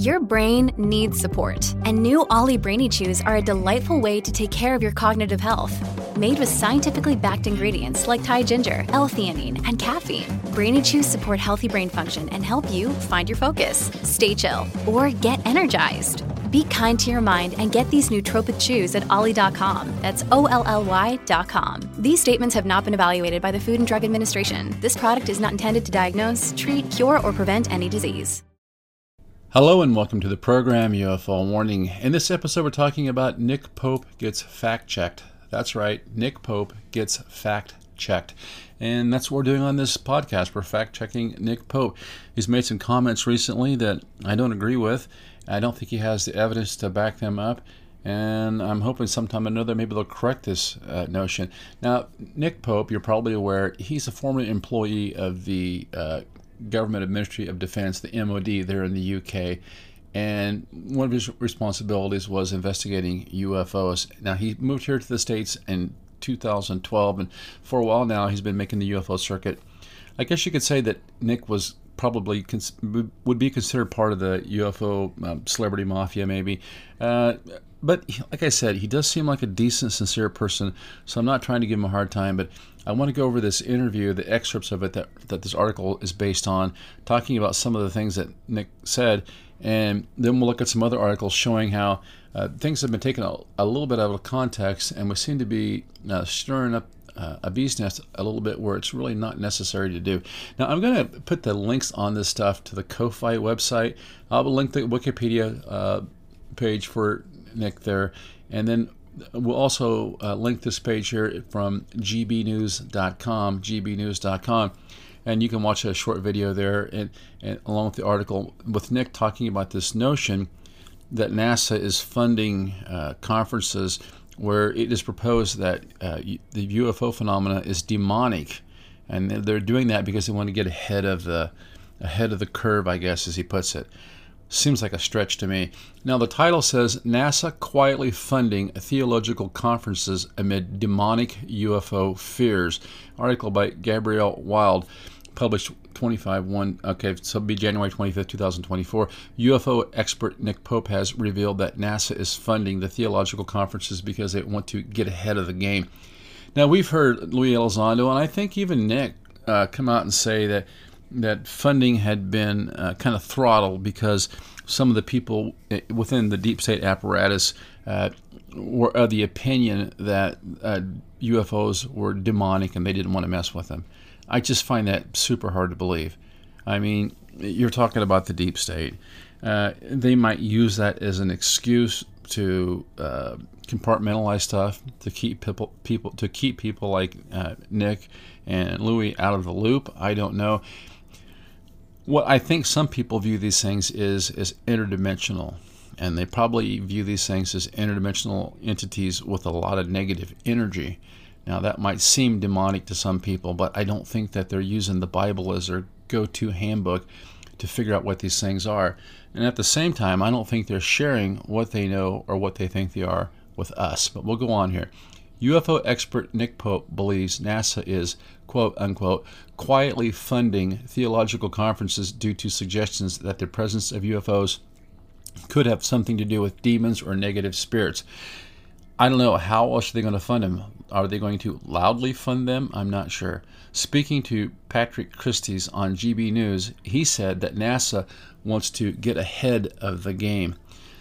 Your brain needs support, and new Ollie Brainy Chews are a delightful way to take care of your cognitive health. Made with scientifically backed ingredients like Thai ginger, L-theanine, and caffeine, Brainy Chews support healthy brain function and help you find your focus, stay chill, or get energized. Be kind to your mind and get these nootropic chews at ollie.com. That's OLLY.com. These statements have not been evaluated by the Food and Drug Administration. This product is not intended to diagnose, treat, cure, or prevent any disease. Hello and welcome to the program UFO Warning. In this episode, we're talking about Nick Pope gets fact-checked. That's right, Nick Pope gets fact-checked. And that's what we're doing on this podcast. We're fact-checking Nick Pope. He's made some comments recently that I don't agree with. I don't think he has the evidence to back them up. And I'm hoping sometime or another maybe they'll correct this notion. Now, Nick Pope, you're probably aware, he's a former employee of the Government Ministry of Defense, the MOD, there in the UK, and one of his responsibilities was investigating UFOs. Now, he moved here to the States in 2012, and for a while now, he's been making the UFO circuit. I guess you could say that Nick was probably would be considered part of the UFO celebrity mafia, maybe. But like I said, he does seem like a decent, sincere person, so I'm not trying to give him a hard time, but I want to go over this interview, the excerpts of it that this article is based on, talking about some of the things that Nick said, and then we'll look at some other articles showing how things have been taken a little bit out of context, and we seem to be stirring up a bee's nest a little bit where it's really not necessary to do. Now, I'm going to put the links on this stuff to the Ko-Fi website. I'll link the Wikipedia page for Nick there, and then we'll also link this page here from gbnews.com, and you can watch a short video there, and along with the article with Nick talking about this notion that NASA is funding conferences where it is proposed that the UFO phenomena is demonic, and they're doing that because they want to get ahead of the curve, I guess, as he puts it. Seems like a stretch to me. Now, the title says, NASA quietly funding theological conferences amid demonic UFO fears. Article by Gabrielle Wild, published 25/1. Okay, so it'll be January 25th, 2024. UFO expert Nick Pope has revealed that NASA is funding the theological conferences because they want to get ahead of the game. Now, we've heard Louis Elizondo, and I think even Nick, come out and say that funding had been kind of throttled because some of the people within the deep state apparatus were of the opinion that UFOs were demonic and they didn't want to mess with them. I just find that super hard to believe. I mean, you're talking about the deep state. They might use that as an excuse to compartmentalize stuff, to keep people like Nick and Louis out of the loop. I don't know. What I think some people view these things is interdimensional, and they probably view these things as interdimensional entities with a lot of negative energy. Now, that might seem demonic to some people, but I don't think that they're using the Bible as their go-to handbook to figure out what these things are. And at the same time, I don't think they're sharing what they know or what they think they are with us. But we'll go on here. UFO expert Nick Pope believes NASA is, quote unquote, quietly funding theological conferences due to suggestions that the presence of UFOs could have something to do with demons or negative spirits. I don't know, how else are they going to fund them? Are they going to loudly fund them? I'm not sure. Speaking to Patrick Christys on GB News, he said that NASA wants to get ahead of the game.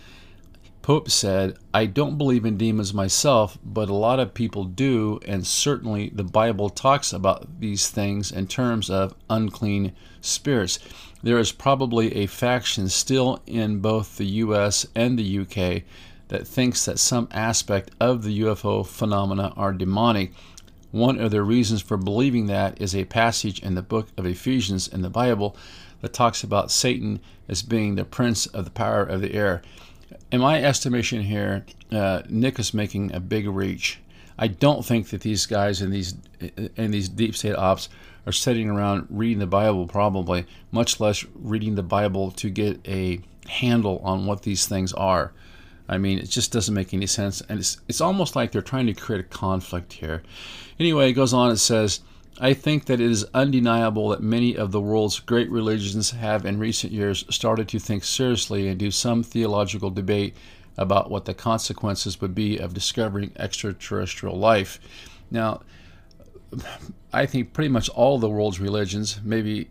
Pope said, I don't believe in demons myself, but a lot of people do, and certainly the Bible talks about these things in terms of unclean spirits. There is probably a faction still in both the US and the UK that thinks that some aspect of the UFO phenomena are demonic. One of the reasons for believing that is a passage in the book of Ephesians in the Bible that talks about Satan as being the prince of the power of the air. In my estimation here, Nick is making a big reach. I don't think that these guys in these deep state ops are sitting around reading the Bible, probably, much less reading the Bible to get a handle on what these things are. I mean, it just doesn't make any sense, and it's almost like they're trying to create a conflict here. Anyway, it goes on, it says, I think that it is undeniable that many of the world's great religions have in recent years started to think seriously and do some theological debate about what the consequences would be of discovering extraterrestrial life. Now, I think pretty much all the world's religions maybe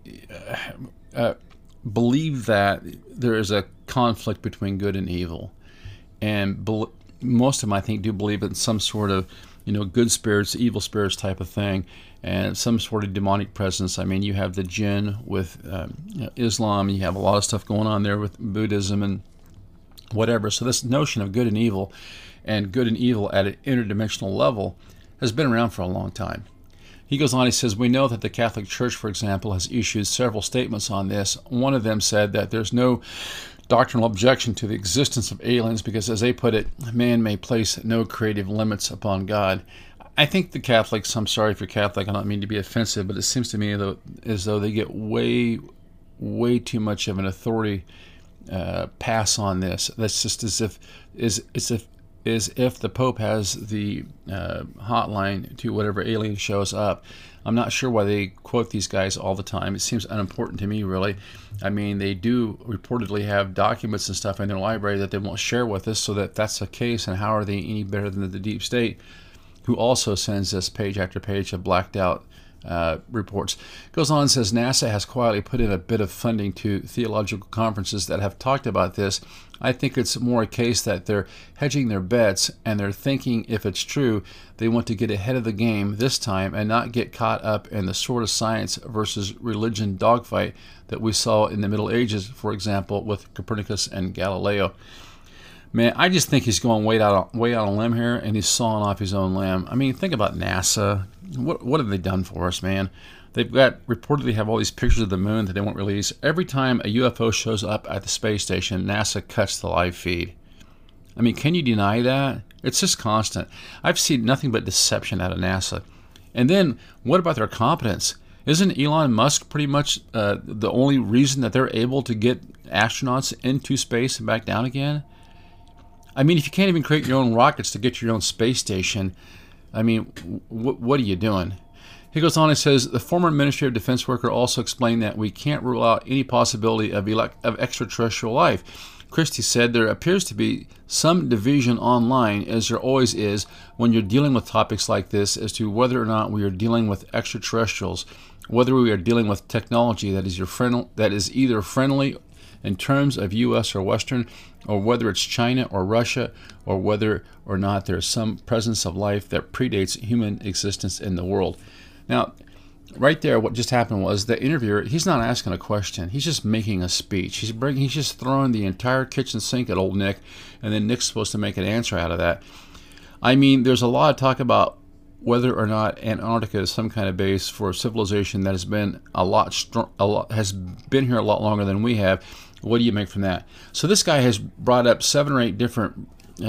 believe that there is a conflict between good and evil. And most of them, I think, do believe in some sort of, good spirits, evil spirits type of thing, and some sort of demonic presence. I mean, you have the jinn with Islam, you have a lot of stuff going on there with Buddhism and whatever. So this notion of good and evil at an interdimensional level has been around for a long time. He goes on, he says, we know that the Catholic Church, for example, has issued several statements on this. One of them said that there's no doctrinal objection to the existence of aliens because, as they put it, man may place no creative limits upon God. I think the Catholics, I'm sorry if you're Catholic, I don't mean to be offensive, but it seems to me as though they get way, way too much of an authority pass on this. That's just as if the Pope has the hotline to whatever alien shows up. I'm not sure why they quote these guys all the time. It seems unimportant to me, really. I mean, they do reportedly have documents and stuff in their library that they won't share with us, so that's the case, and how are they any better than the deep state, who also sends us page after page of blacked out reports. Goes on and says NASA has quietly put in a bit of funding to theological conferences that have talked about this. I think it's more a case that they're hedging their bets, and they're thinking if it's true, they want to get ahead of the game this time and not get caught up in the sort of science versus religion dogfight that we saw in the Middle Ages, for example, with Copernicus and Galileo. Man, I just think he's going way out on a limb here, and he's sawing off his own limb. I mean, think about NASA. What have they done for us, man? They've reportedly have all these pictures of the moon that they won't release. Every time a UFO shows up at the space station, NASA cuts the live feed. I mean, can you deny that? It's just constant. I've seen nothing but deception out of NASA. And then, what about their competence? Isn't Elon Musk pretty much the only reason that they're able to get astronauts into space and back down again? I mean, if you can't even create your own rockets to get to your own space station, I mean, what are you doing? He goes on and says, the former Ministry of Defense worker also explained that we can't rule out any possibility of extraterrestrial life. Christie said there appears to be some division online, as there always is when you're dealing with topics like this, as to whether or not we are dealing with extraterrestrials, whether we are dealing with technology that is either friendly in terms of U.S. or Western, or whether it's China or Russia, or whether or not there's some presence of life that predates human existence in the world. Now, right there, what just happened was the interviewer, he's not asking a question. He's just making a speech. He's just throwing the entire kitchen sink at old Nick, and then Nick's supposed to make an answer out of that. I mean, there's a lot of talk about whether or not Antarctica is some kind of base for a civilization that has been has been here a lot longer than we have. What do you make from that? So this guy has brought up 7 or 8 different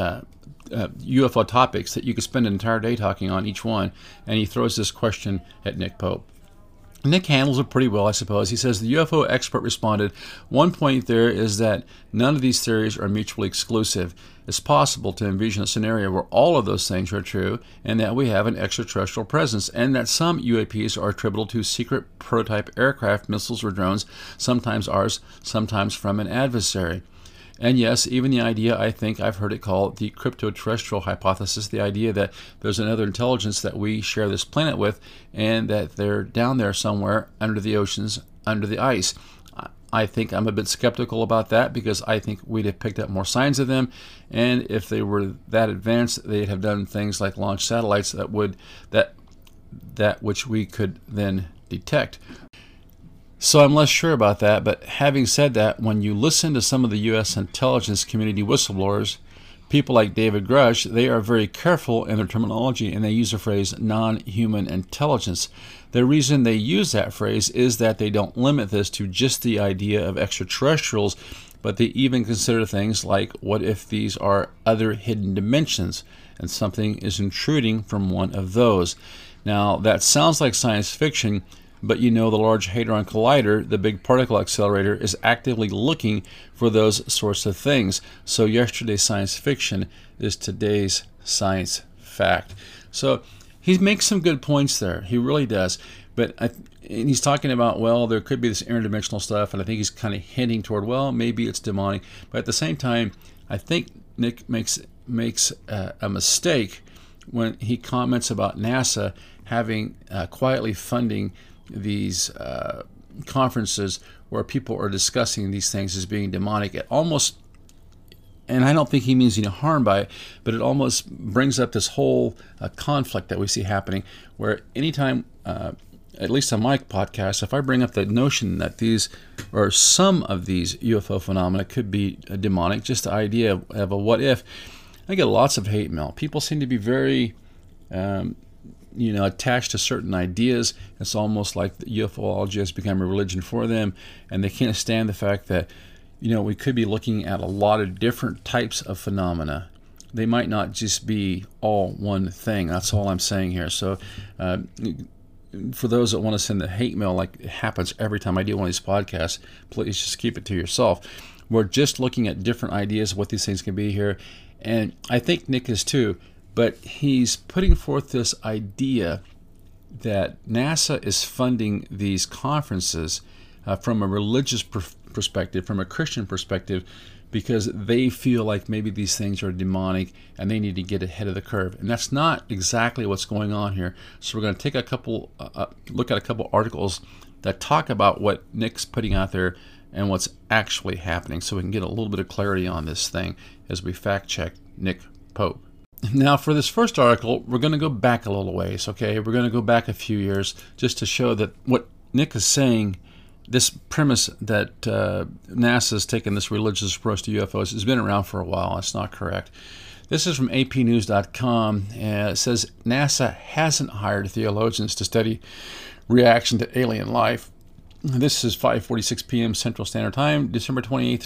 UFO topics that you could spend an entire day talking on each one, and he throws this question at Nick Pope. Nick handles it pretty well, I suppose. He says the UFO expert responded, one point there is that none of these theories are mutually exclusive. It's possible to envision a scenario where all of those things are true and that we have an extraterrestrial presence, and that some UAPs are attributable to secret prototype aircraft, missiles, or drones, sometimes ours, sometimes from an adversary. And yes, even the idea, I think I've heard it called the crypto-terrestrial hypothesis, the idea that there's another intelligence that we share this planet with, and that they're down there somewhere under the oceans, under the ice. I think I'm a bit skeptical about that, because I think we'd have picked up more signs of them, and if they were that advanced, they'd have done things like launch satellites that which we could then detect. So I'm less sure about that, but having said that, when you listen to some of the U.S. intelligence community whistleblowers, people like David Grush, they are very careful in their terminology, and they use the phrase non-human intelligence. The reason they use that phrase is that they don't limit this to just the idea of extraterrestrials, but they even consider things like, what if these are other hidden dimensions, and something is intruding from one of those? Now, that sounds like science fiction, but the Large Hadron Collider, the big particle accelerator, is actively looking for those sorts of things. So yesterday's science fiction is today's science fact. So he makes some good points there. He really does. And he's talking about, well, there could be this interdimensional stuff, and I think he's kind of hinting toward, well, maybe it's demonic. But at the same time, I think Nick makes a mistake when he comments about NASA having quietly funding these conferences where people are discussing these things as being demonic. It almost, and I don't think he means any harm by it, but it almost brings up this whole conflict that we see happening, where anytime, at least on my podcast, if I bring up the notion that these or some of these UFO phenomena could be demonic, just the idea of a what if, I get lots of hate mail. People seem to be very attached to certain ideas. It's almost like the UFOlogy has become a religion for them, and they can't stand the fact that we could be looking at a lot of different types of phenomena. They might not just be all one thing. That's all I'm saying here. So for those that want to send the hate mail, like it happens every time I do one of these podcasts, please just keep it to yourself. We're just looking at different ideas of what these things can be here. And I think Nick is too, but he's putting forth this idea that NASA is funding these conferences from a religious perspective, from a Christian perspective, because they feel like maybe these things are demonic and they need to get ahead of the curve. And that's not exactly what's going on here. So we're going to take look at a couple articles that talk about what Nick's putting out there and what's actually happening, so we can get a little bit of clarity on this thing as we fact check Nick Pope. Now, for this first article, we're going to go back a little ways, okay? We're going to go back a few years just to show that what Nick is saying, this premise that NASA's taken this religious approach to UFOs, has been around for a while. That's not correct. This is from apnews.com. It says NASA hasn't hired theologians to study reaction to alien life. This is 5:46 p.m. Central Standard Time, December 28th,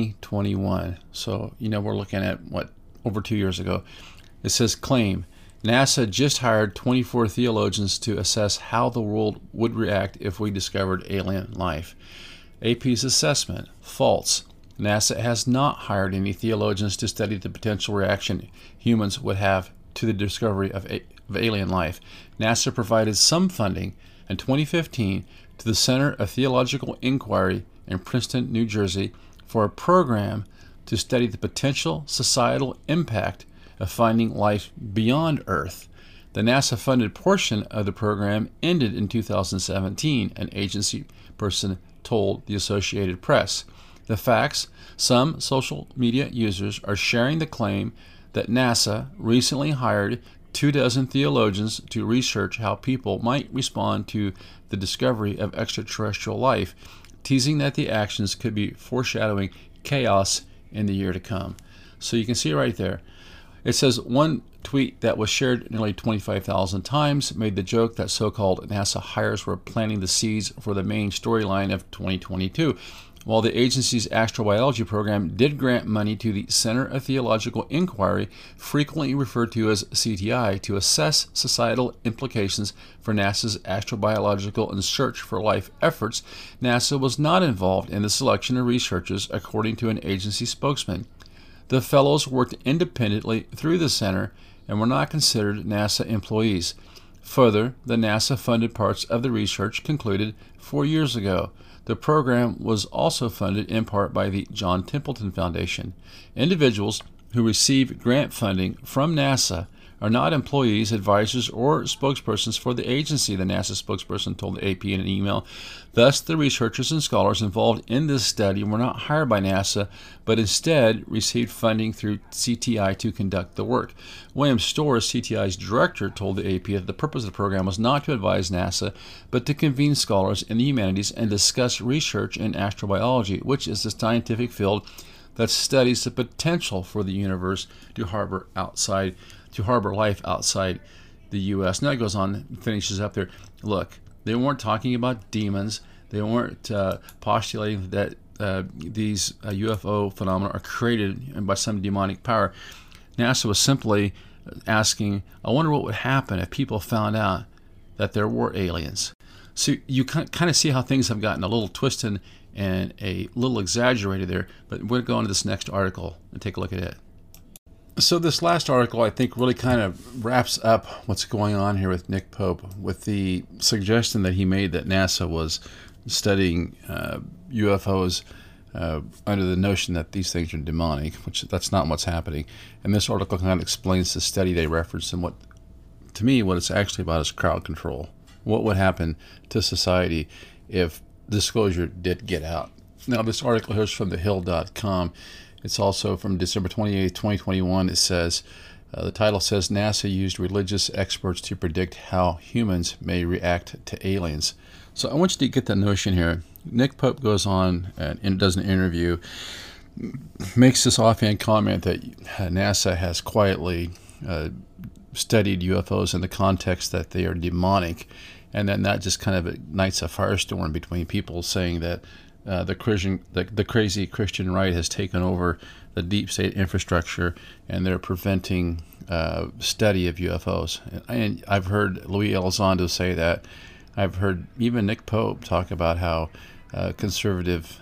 2021. So, we're looking at, over 2 years ago. It says, claim, NASA just hired 24 theologians to assess how the world would react if we discovered alien life. AP's assessment, false. NASA has not hired any theologians to study the potential reaction humans would have to the discovery of alien life. NASA provided some funding in 2015 to the Center of Theological Inquiry in Princeton, New Jersey, for a program to study the potential societal impact of finding life beyond Earth. The NASA-funded portion of the program ended in 2017, an agency person told the Associated Press. The facts: some social media users are sharing the claim that NASA recently hired 24 theologians to research how people might respond to the discovery of extraterrestrial life, teasing that the actions could be foreshadowing chaos in the year to come. So you can see right there. It says one tweet that was shared nearly 25,000 times made the joke that so-called NASA hires were planting the seeds for the main storyline of 2022. While the agency's astrobiology program did grant money to the Center of Theological Inquiry, frequently referred to as CTI, to assess societal implications for NASA's astrobiological and search for life efforts, NASA was not involved in the selection of researchers, according to an agency spokesman. The fellows worked independently through the center and were not considered NASA employees. Further, the NASA-funded parts of the research concluded 4 years ago. The program was also funded in part by the John Templeton Foundation. Individuals who receive grant funding from NASA are not employees, advisors, or spokespersons for the agency, the NASA spokesperson told the AP in an email. Thus, the researchers and scholars involved in this study were not hired by NASA, but instead received funding through CTI to conduct the work. William Storrs, CTI's director, told the AP that the purpose of the program was not to advise NASA, but to convene scholars in the humanities and discuss research in astrobiology, which is the scientific field that studies the potential for the universe to harbor life outside the U.S. Now it goes on, finishes up there. Look, they weren't talking about demons. They weren't postulating that these UFO phenomena are created by some demonic power. NASA was simply asking, I wonder what would happen if people found out that there were aliens. So you kind of see how things have gotten a little twisted and a little exaggerated there, but we're going to go into this next article and take a look at it. So this last article, I think, really kind of wraps up what's going on here with Nick Pope, with the suggestion that he made that NASA was studying UFOs under the notion that these things are demonic, which that's not what's happening. And this article kind of explains the study they referenced, and what, to me, what it's actually about is crowd control. What would happen to society if disclosure did get out? Now, this article here is from thehill.com. It's also from December 28, 2021. It says, the title says, NASA used religious experts to predict how humans may react to aliens. So I want you to get that notion here. Nick Pope goes on and does an interview, makes this offhand comment that NASA has quietly studied UFOs in the context that they are demonic, and then that just kind of ignites a firestorm between people saying that the crazy Christian right has taken over the deep state infrastructure, and they're preventing study of UFOs. And I've heard Luis Elizondo say that. I've heard even Nick Pope talk about how conservative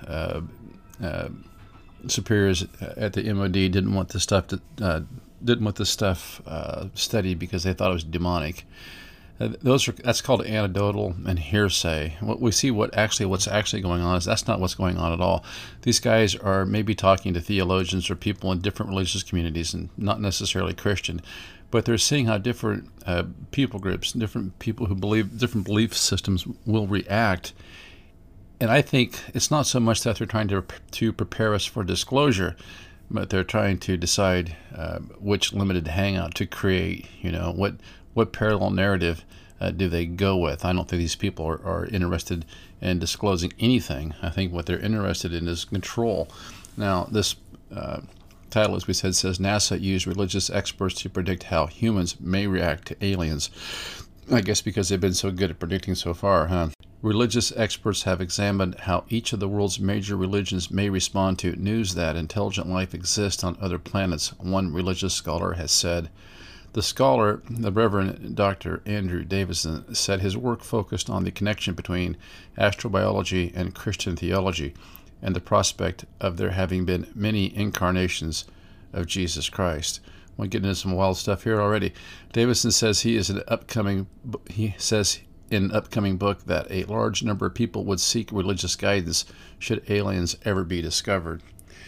superiors at the MOD didn't want this stuff studied because they thought it was demonic. That's called anecdotal and hearsay. What we see, what's actually going on is that's not what's going on at all. These guys are maybe talking to theologians or people in different religious communities, and not necessarily Christian, but they're seeing how different people groups, different people who believe different belief systems will react. And I think it's not so much that they're trying to prepare us for disclosure, but they're trying to decide which limited hangout to create. What parallel narrative do they go with? I don't think these people are interested in disclosing anything. I think what they're interested in is control. Now, this title, as we said, says NASA used religious experts to predict how humans may react to aliens. I guess because they've been so good at predicting so far, huh? Religious experts have examined how each of the world's major religions may respond to news that intelligent life exists on other planets, one religious scholar has said. The scholar, the Reverend Dr. Andrew Davison, said his work focused on the connection between astrobiology and Christian theology and the prospect of there having been many incarnations of Jesus Christ. We're getting into some wild stuff here already. Davison says in an upcoming book that a large number of people would seek religious guidance should aliens ever be discovered.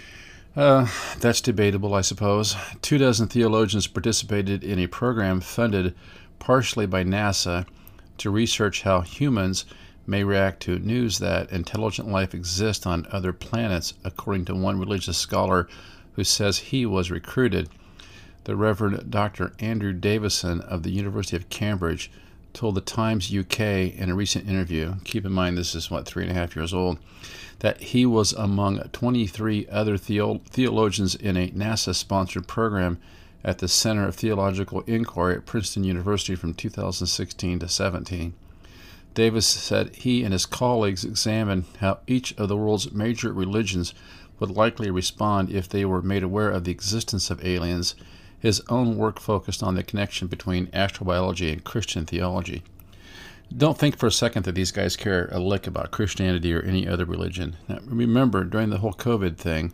That's debatable, I suppose. 24 theologians participated in a program funded partially by NASA to research how humans may react to news that intelligent life exists on other planets, according to one religious scholar who says he was recruited. The Reverend Dr. Andrew Davison of the University of Cambridge told the Times UK in a recent interview, keep in mind this is 3.5 years old, that he was among 23 other theologians in a NASA-sponsored program at the Center of Theological Inquiry at Princeton University from 2016 to 17. Davis said he and his colleagues examined how each of the world's major religions would likely respond if they were made aware of the existence of aliens. His own work focused on the connection between astrobiology and Christian theology. Don't think for a second that these guys care a lick about Christianity or any other religion. Now, remember, during the whole COVID thing,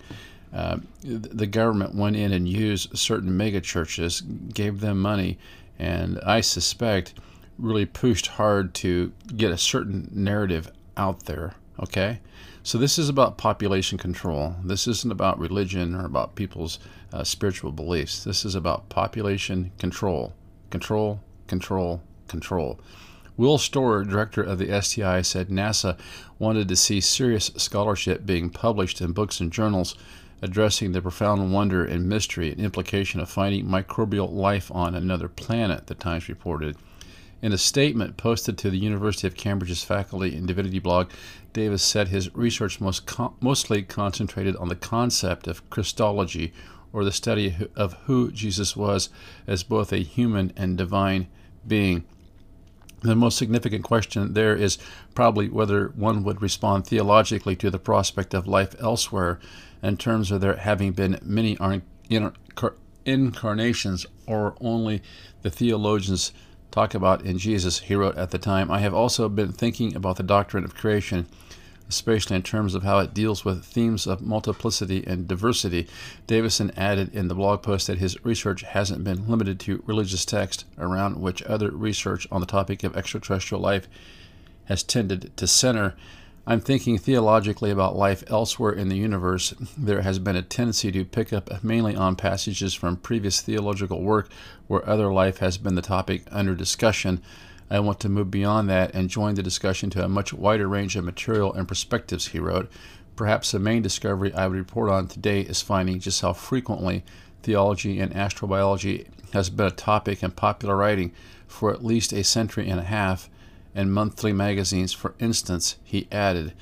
the government went in and used certain mega churches, gave them money, and I suspect really pushed hard to get a certain narrative out there, okay? So this is about population control. This isn't about religion or about people's spiritual beliefs. This is about population control. Control, control, control. Will Storer, director of the STI, said NASA wanted to see serious scholarship being published in books and journals addressing the profound wonder and mystery and implication of finding microbial life on another planet, the Times reported. In a statement posted to the University of Cambridge's Faculty and Divinity blog, Davis said his research mostly concentrated on the concept of Christology, or the study of who Jesus was as both a human and divine being. The most significant question there is probably whether one would respond theologically to the prospect of life elsewhere in terms of there having been many incarnations, or only the theologians talk about in Jesus, he wrote at the time. I have also been thinking about the doctrine of creation. especially in terms of how it deals with themes of multiplicity and diversity. Davison added in the blog post that his research hasn't been limited to religious text, around which other research on the topic of extraterrestrial life has tended to center. I'm thinking theologically about life elsewhere in the universe. There has been a tendency to pick up mainly on passages from previous theological work where other life has been the topic under discussion. I want to move beyond that and join the discussion to a much wider range of material and perspectives, he wrote. Perhaps the main discovery I would report on today is finding just how frequently theology and astrobiology has been a topic in popular writing for at least a century and a half, and monthly magazines, for instance, he added.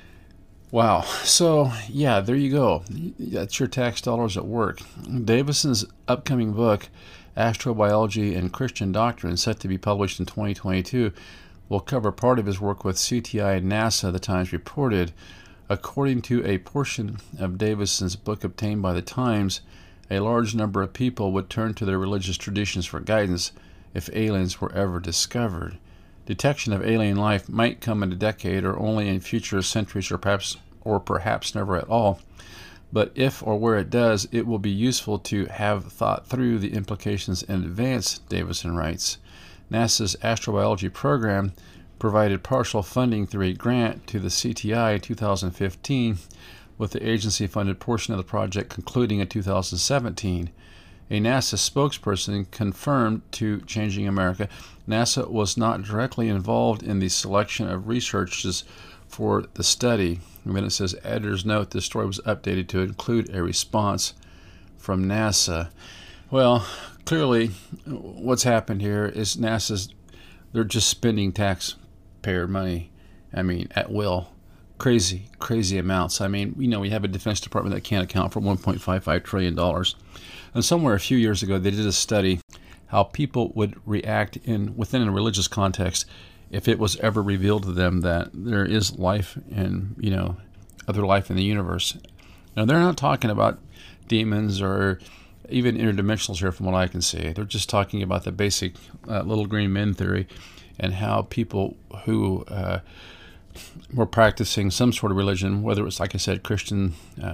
Wow. So, yeah, there you go. That's your tax dollars at work. Davison's upcoming book, Astrobiology and Christian Doctrine, set to be published in 2022, will cover part of his work with CTI and NASA, the Times reported. According to a portion of Davison's book obtained by the Times, a large number of people would turn to their religious traditions for guidance if aliens were ever discovered. Detection of alien life might come in a decade or only in future centuries or perhaps never at all. But if or where it does, it will be useful to have thought through the implications in advance, Davison writes. NASA's astrobiology program provided partial funding through a grant to the CTI in 2015, with the agency-funded portion of the project concluding in 2017. A NASA spokesperson confirmed to Changing America NASA was not directly involved in the selection of researchers for the study. And then it says, editor's note, this story was updated to include a response from NASA. Well, clearly what's happened here is they're just spending taxpayer money, at will. Crazy amounts. We have a Defense Department that can't account for $1.55 trillion. And somewhere a few years ago, they did a study how people would react within a religious context if it was ever revealed to them that there is life and, other life in the universe. Now, they're not talking about demons or even interdimensionals here from what I can see. They're just talking about the basic little green men theory and how people who were practicing some sort of religion, whether it's, like I said, Christian,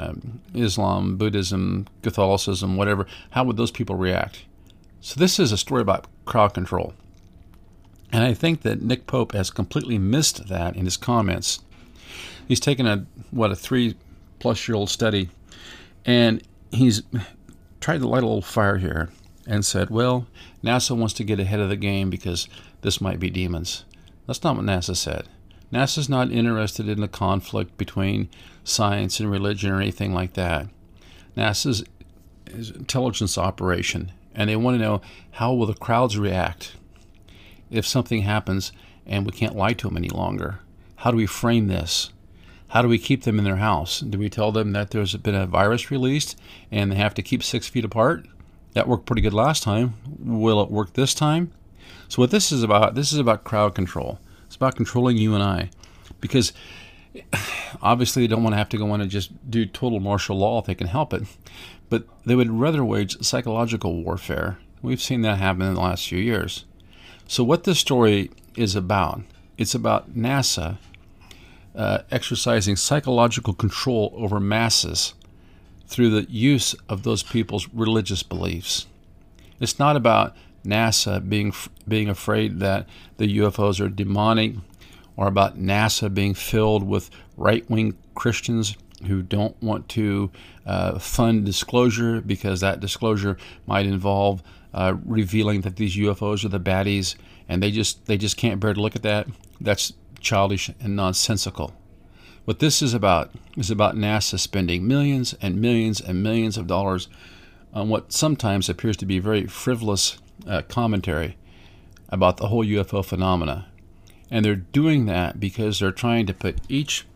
Islam, Buddhism, Catholicism, whatever, how would those people react? So this is a story about crowd control. And I think that Nick Pope has completely missed that in his comments. He's taken a 3-plus-year-old study, and he's tried to light a little fire here and said, well, NASA wants to get ahead of the game because this might be demons. That's not what NASA said. NASA's not interested in the conflict between science and religion or anything like that. NASA's is an intelligence operation, and they want to know how will the crowds react if something happens and we can't lie to them any longer. How do we frame this? How do we keep them in their house? Do we tell them that there's been a virus released and they have to keep 6 feet apart? That worked pretty good last time. Will it work this time? So what this is about crowd control. It's about controlling you and I, because obviously they don't want to have to go in and just do total martial law if they can help it, but they would rather wage psychological warfare. We've seen that happen in the last few years. So what this story is about, it's about NASA exercising psychological control over masses through the use of those people's religious beliefs. It's not about NASA being afraid that the UFOs are demonic, or about NASA being filled with right-wing Christians who don't want to fund disclosure because that disclosure might involve revealing that these UFOs are the baddies, and they just can't bear to look at that. That's childish and nonsensical. What this is about NASA spending millions and millions and millions of dollars on what sometimes appears to be very frivolous commentary about the whole UFO phenomena. And they're doing that because they're trying to put each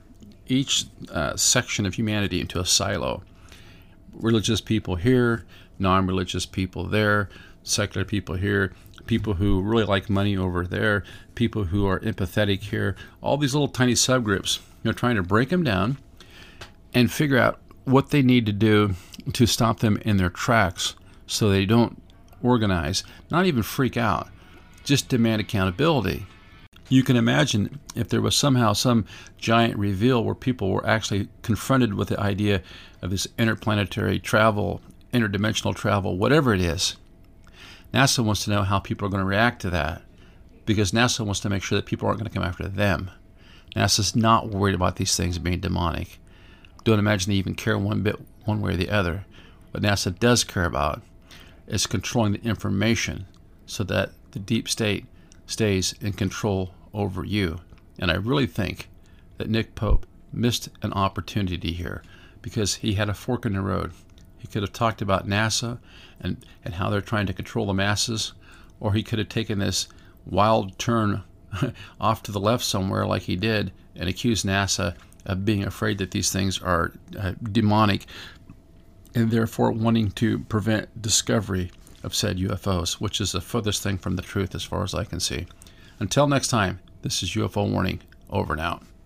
section of humanity into a silo. Religious people here, non-religious people there, secular people here, people who really like money over there, people who are empathetic here, all these little tiny subgroups. They're trying to break them down and figure out what they need to do to stop them in their tracks so they don't organize, not even freak out, just demand accountability. You can imagine if there was somehow some giant reveal where people were actually confronted with the idea of this interplanetary travel, interdimensional travel, whatever it is. NASA wants to know how people are going to react to that, because NASA wants to make sure that people aren't going to come after them. NASA's not worried about these things being demonic. Don't imagine they even care one bit one way or the other. What NASA does care about is controlling the information so that the deep state stays in control over you. And I really think that Nick Pope missed an opportunity here, because he had a fork in the road. He could have talked about NASA and how they're trying to control the masses, or he could have taken this wild turn off to the left somewhere like he did and accused NASA of being afraid that these things are demonic and therefore wanting to prevent discovery of said UFOs, which is the furthest thing from the truth as far as I can see. Until next time, this is UFO Warning, over and out.